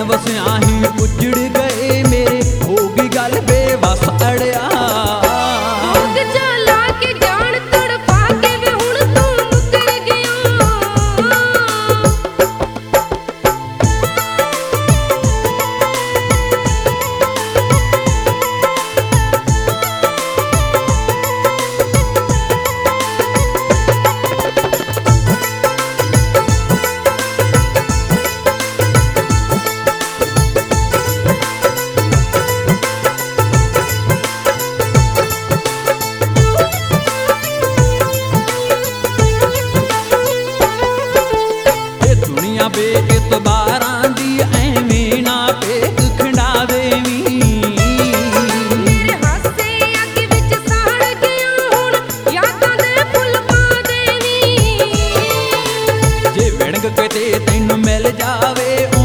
ਵਸਿਆ ਹੀ ਉੱਜੜ ਗਏ ਮੇਰੇ, ਹੋ ਗਈ ਗੱਲ ਬੇਵਸ ਅੜਿਆ। ਭੋਗ ਚਲਾ ਕੇ ਜਾਣ ਤੜਪਾ ਕੇ ਵੇ ਹੁਣ ਤੂੰ ਮੁੱਕਰ ਗਿਆ। ਬੇਇਤਬਾਰਾਂ ਦੀ ਐਵੇਂ ਨਾ ਭੇਖ ਖੰਡਾਵੇਵੀਂ। ਮੇਰੇ ਹਾਸੇ ਅੱਗ ਵਿੱਚ ਸਾੜ ਗਿਆ ਹੁਣ ਯਾਦਾਂ ਦੇ ਫੁੱਲ ਪਾ ਦੇਵੀਂ। ਜੇ ਵਿਣਗ ਕਿਤੇ ਤੈਨੂੰ ਮਿਲ ਜਾਵੇ